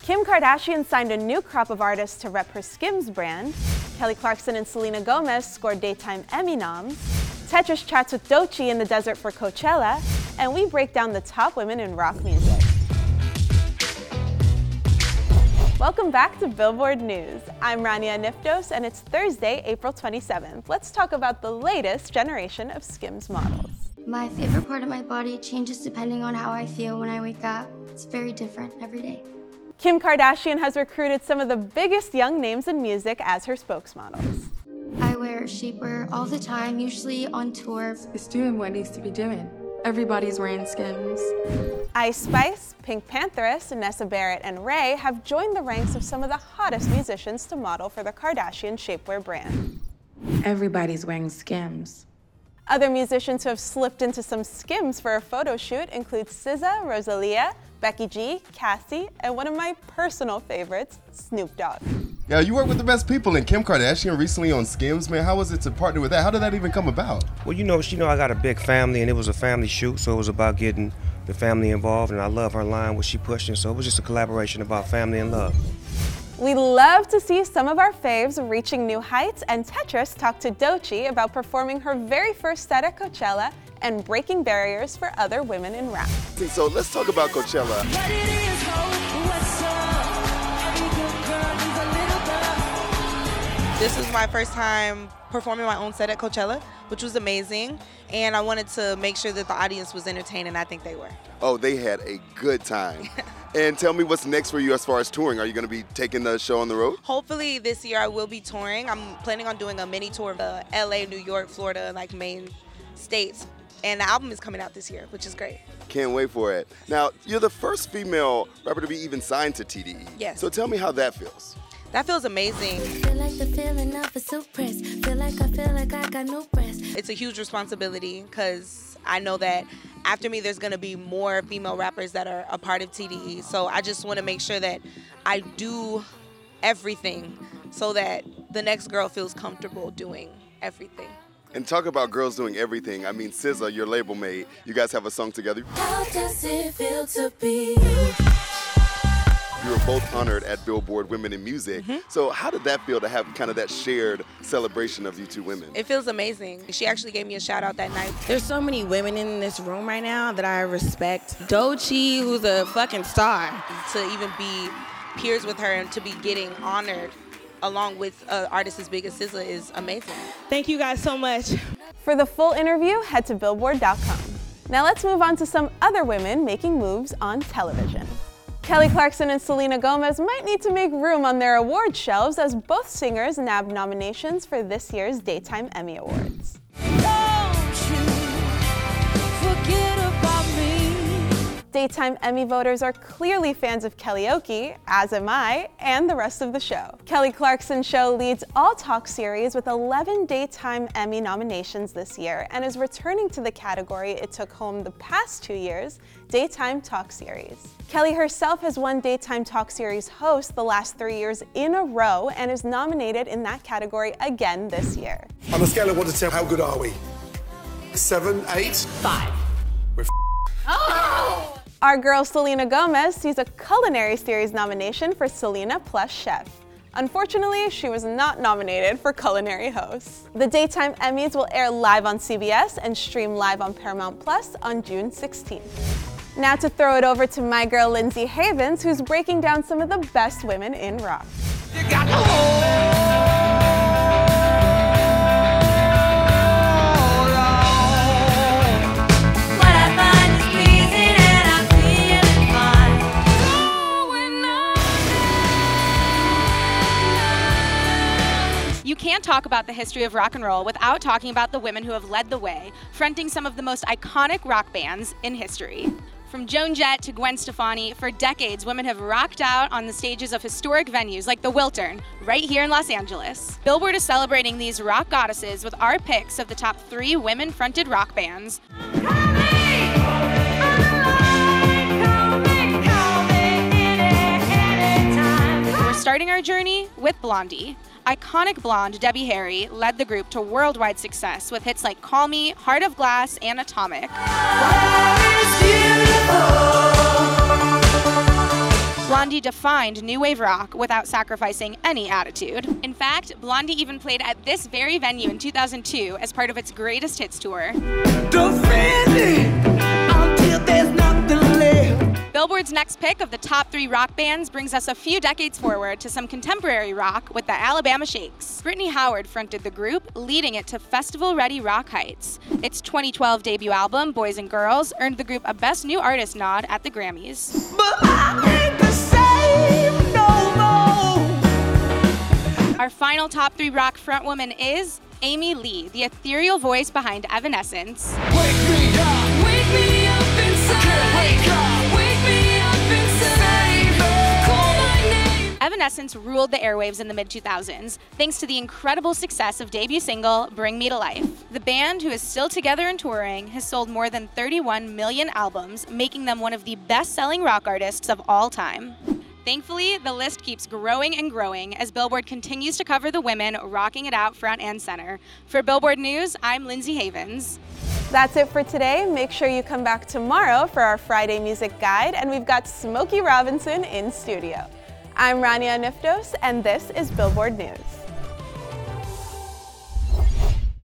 Kim Kardashian signed a new crop of artists to rep her Skims brand. Kelly Clarkson and Selena Gomez scored Daytime Emmy noms. Tetris chats with Doechii in the desert for Coachella. And we break down the top women in rock music. Welcome back to Billboard News. I'm Rania Niftos, and it's Thursday, April 27th. Let's talk about the latest generation of Skims models. My favorite part of my body changes depending on how I feel when I wake up. It's very different every day. Kim Kardashian has recruited some of the biggest young names in music as her spokesmodels. I wear shapewear all the time, usually on tour. It's doing what it needs to be doing. Everybody's wearing Skims. Ice Spice, Pink Pantheress, Nessa Barrett, and Ray have joined the ranks of some of the hottest musicians to model for the Kardashian shapewear brand. Everybody's wearing Skims. Other musicians who have slipped into some Skims for a photo shoot include SZA, Rosalia, Becky G, Cassie, and one of my personal favorites, Snoop Dogg. Yeah, you work with the best people, and Kim Kardashian recently on Skims, man. How was it to partner with that? How did that even come about? Well, she know I got a big family, and it was a family shoot, so it was about getting the family involved, and I love her line, what she pushing, so it was just a collaboration about family and love. We love to see some of our faves reaching new heights, and Tetris talked to Doechii about performing her very first set at Coachella and breaking barriers for other women in rap. So let's talk about Coachella. This was my first time performing my own set at Coachella, which was amazing, and I wanted to make sure that the audience was entertained, and I think they were. Oh, they had a good time. And tell me what's next for you as far as touring. Are you going to be taking the show on the road? Hopefully this year I will be touring. I'm planning on doing a mini tour of LA, New York, Florida, like main states. And the album is coming out this year, which is great. Can't wait for it. Now, you're the first female rapper to be even signed to TDE. Yes. So tell me how that feels. That feels amazing. Feel like the feeling of a suppress. Feel like I got no breath. It's a huge responsibility because I know that after me there's going to be more female rappers that are a part of TDE. So I just want to make sure that I do everything so that the next girl feels comfortable doing everything. And talk about girls doing everything. I mean, SZA, your label mate, you guys have a song together. How does it feel to be you? You were both honored at Billboard Women in Music. So how did that feel to have kind of that shared celebration of you two women? It feels amazing. She actually gave me a shout out that night. There's so many women in this room right now that I respect. Doechii, who's a fucking star. To even be peers with her and to be getting honored along with artists as big as SZA is amazing. Thank you guys so much. For the full interview, head to Billboard.com. Now let's move on to some other women making moves on television. Kelly Clarkson and Selena Gomez might need to make room on their award shelves as both singers nabbed nominations for this year's Daytime Emmy Awards. Daytime Emmy voters are clearly fans of Kellyoke, as am I, and the rest of the show. Kelly Clarkson's show leads all talk series with 11 Daytime Emmy nominations this year and is returning to the category it took home the past 2 years, Daytime Talk Series. Kelly herself has won Daytime Talk Series host the last 3 years in a row and is nominated in that category again this year. On a scale of 1 to 10, how good are we? 7, 8? 5. We're Oh! Our girl Selena Gomez sees a culinary series nomination for Selena Plus Chef. Unfortunately, she was not nominated for culinary host. The Daytime Emmys will air live on CBS and stream live on Paramount Plus on June 16th. Now to throw it over to my girl Lindsay Havens, who's breaking down some of the best women in rock. You can't talk about the history of rock and roll without talking about the women who have led the way, fronting some of the most iconic rock bands in history. From Joan Jett to Gwen Stefani, for decades, women have rocked out on the stages of historic venues like the Wiltern, right here in Los Angeles. Billboard is celebrating these rock goddesses with our picks of the top 3 women-fronted rock bands. We're starting our journey with Blondie. Iconic blonde Debbie Harry led the group to worldwide success with hits like Call Me, Heart of Glass, and Atomic. Blondie defined new wave rock without sacrificing any attitude. In fact, Blondie even played at this very venue in 2002 as part of its greatest hits tour. Billboard's next pick of the top 3 rock bands brings us a few decades forward to some contemporary rock with the Alabama Shakes. Brittany Howard fronted the group, leading it to festival-ready rock heights. Its 2012 debut album, Boys and Girls, earned the group a Best New Artist nod at the Grammys. But I ain't the same no more. Our final top 3 rock frontwoman is Amy Lee, the ethereal voice behind Evanescence. Wake me up. Wake me up inside. I can't wake up. Wake me up inside. Call my name. Evanescence ruled the airwaves in the mid-2000s, thanks to the incredible success of debut single, Bring Me to Life. The band, who is still together and touring, has sold more than 31 million albums, making them one of the best-selling rock artists of all time. Thankfully, the list keeps growing and growing as Billboard continues to cover the women rocking it out front and center. For Billboard News, I'm Lindsay Havens. That's it for today. Make sure you come back tomorrow for our Friday music guide, and we've got Smokey Robinson in studio. I'm Rania Niftos, and this is Billboard News.